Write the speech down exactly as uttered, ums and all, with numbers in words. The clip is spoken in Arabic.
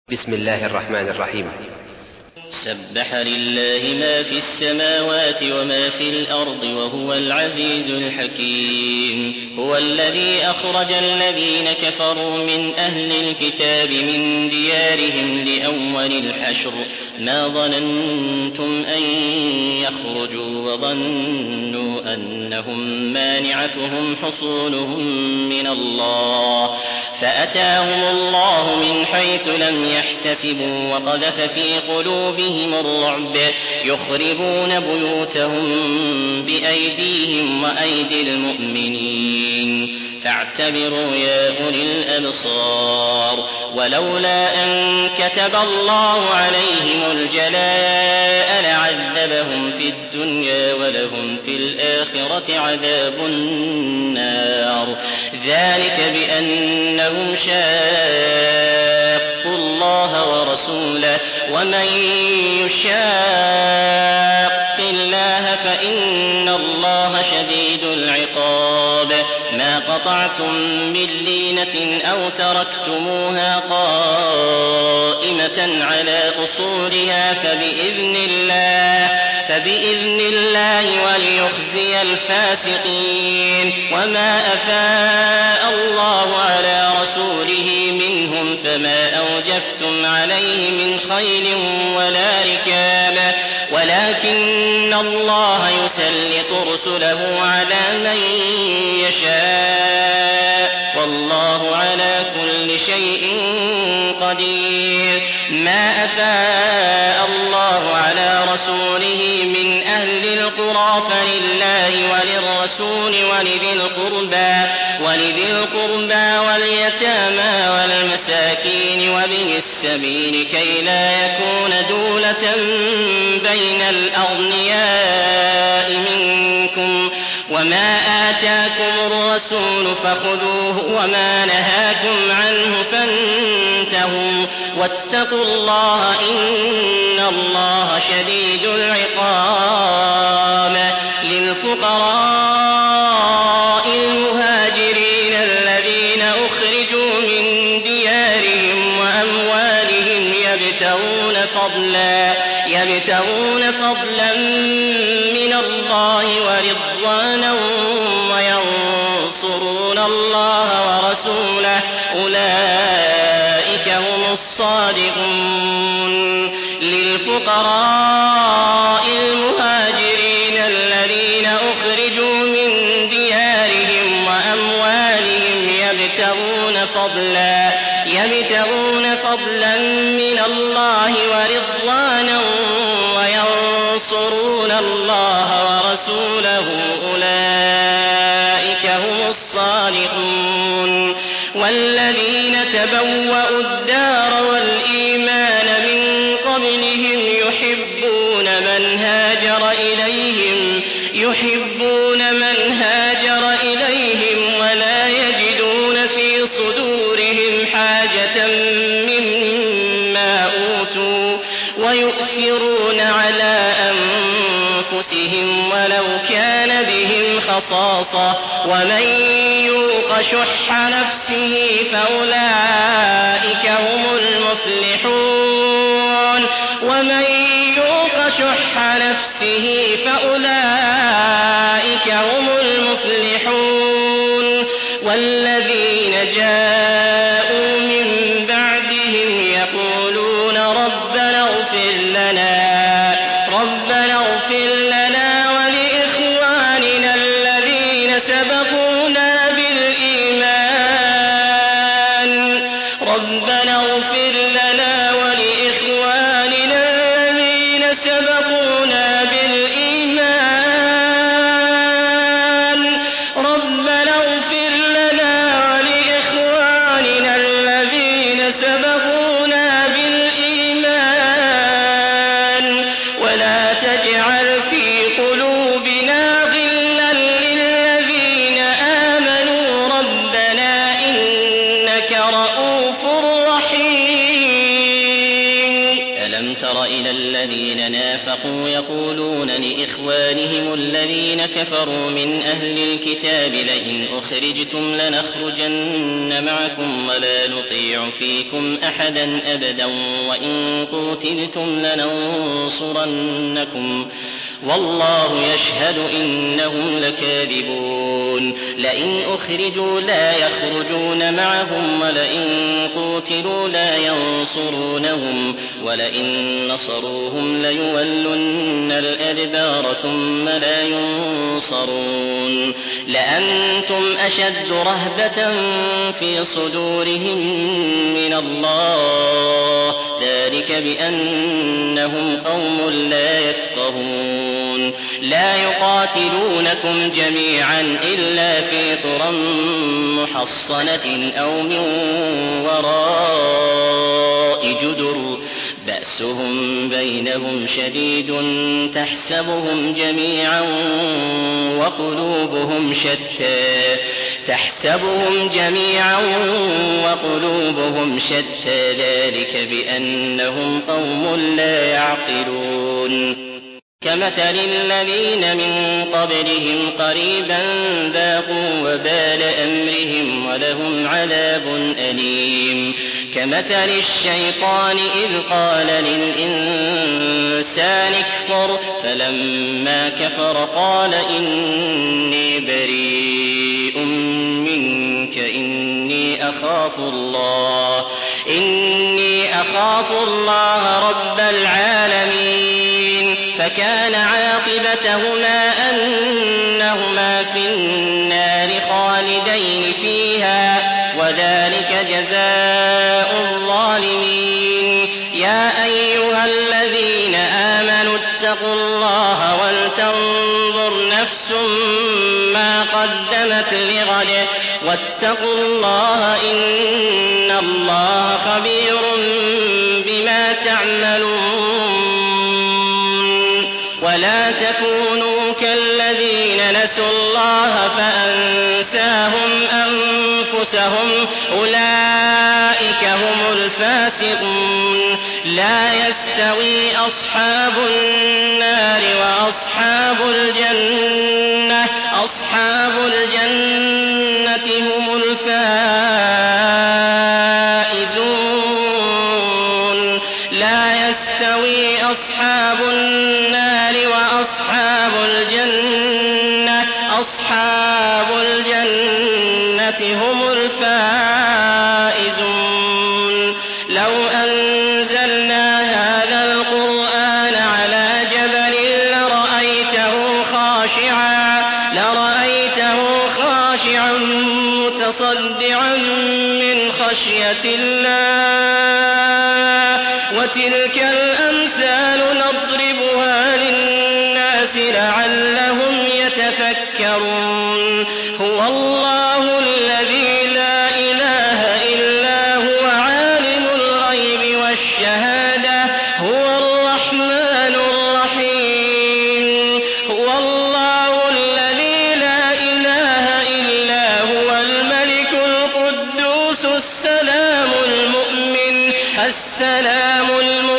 بسم الله الرحمن الرحيم. سبح لله ما في السماوات وما في الأرض وهو العزيز الحكيم. هو الذي أخرج الذين كفروا من أهل الكتاب من ديارهم لأول الحشر ما ظننتم أن يخرجوا وظنوا أنهم مانعتهم حصونهم من الله فأتاهم الله من حيث لم يحتسبوا وقذف في قلوبهم الرعب يخربون بيوتهم بأيديهم وأيدي المؤمنين فاعتبروا يا أولي الأبصار. ولولا أن كتب الله عليهم الجلاء لعذبهم في الدنيا ولهم في الآخرة عذاب النار ذلك بأنهم شاقوا الله ورسوله ومن يشاق الله فإن الله شديد العقاب. ما قطعتم من لينة أو تركتموها قائمة على أصولها فبإذن الله فبإذن الله وليخزي الفاسقين. وما أفاء الله على رسوله منهم فما أوجفتم عليه من خيل ولا ركاب ولكن الله يسلط رسله على من يشاء والله على كل شيء قدير. ما أفاء الله على رسوله من أهل القرى فلله وللرسول ولذي القربى ولذي القربى واليتامى والمساكين وابن السبيل كي لا يكون دولة بين الأغنياء منكم. وما آتاكم الرسول فخذوه وما نهاكم عنه فانتهوا واتقوا الله إن الله شديد العقاب. للفقراء المهاجرين الذين أخرجوا من ديارهم وأموالهم يبتغون فضلا يبتغون فضلا من الله ورضوانا وينصرون الله ورسوله أولئك هم الصادقون. للفقراء المهاجرين الذين أخرجوا من ديارهم وأموالهم يبتغون فضلا يبتغون فضلا من الله ورضوانا وينصرون الله ورسوله أولئك هم الصالحون. والذين تبوأوا الدار والإيمان من قبلهم يحبون من هاجر إليهم يحبون من هاجر إليهم ولا يجدون في صدورهم حاجة مما أوتوا ويؤثرون على أنفسهم ولو كان بهم خصاصة ومن يوق شح نفسه فأولئك هم المفلحون. ومن يوق شح نفسه فأولئك هم المفلحون. والذين جاءوا من بعدهم يقولون ربنا اغفر لنا ربنا اغفر لنا ولإخواننا الذين سبقونا بالإيمان ربنا اغفر لنا ولإخواننا الذين سبقونا بالإيمان ربنا اغفر لنا ولإخواننا الذين سبقونا بالإيمان الذين نافقوا يقولون لإخوانهم الذين كفروا من أهل الكتاب لئن أخرجتم لنخرجن معكم ولا نطيع فيكم أحدا أبدا وإن قوتلتم لننصرنكم والله يشهد إنهم لكاذبون لئن أخرجوا لا يخرجون معهم ولئن قوتلوا لا ينصرونهم ولئن نصروهم ليولن الأدبار ثم لا ينصرون لأنتم أشد رهبة في صدورهم من الله ذلك بأنهم قوم لا يفقهون لا يقاتلونكم جميعا إلا في قرى محصنة أو من وراء جدر بأسهم بينهم شديد تحسبهم جميعا وقلوبهم شتى تحسبهم جميعا وقلوبهم شتى ذلك بأنهم قوم لا يعقلون كمثل الذين من قبلهم قريبا ذاقوا وبال أمرهم ولهم عذاب أليم كمثل الشيطان إذ قال للإنسان اكفر فلما كفر قال إني بريء منك إني أخاف الله إني أخاف الله رب العالمين فكان عاقبتهما أنهما في النار خالدين فيها وذلك جزاء الظالمين يا أيها الذين آمنوا اتقوا الله ولتنظر نفس ما قدمت لغد واتقوا الله إن الله خبير بما تعملون ولا تكونوا كالذين نسوا الله فأنساهم أنفسهم أولئك هم الفاسقون لا يستوي أصحاب النار وأصحاب الجنة أصحاب الجنة هم الفائزون لا يستوي أصحاب النار وأصحاب الجنة أصحاب الجنة هم الفائزون لو أنزلنا هذا القرآن على جبل لرأيته خاشعا لرأيته خاشعا متصدعا من خشية الله وتلك الأمثال نضربها للناس لعلهم يتفكرون هو الله الذي لا إله إلا هو عالم الغيب والشهادة هو الرحمن الرحيم هو الله الذي لا إله إلا هو الملك القدوس السلام المؤمن السلام المؤمن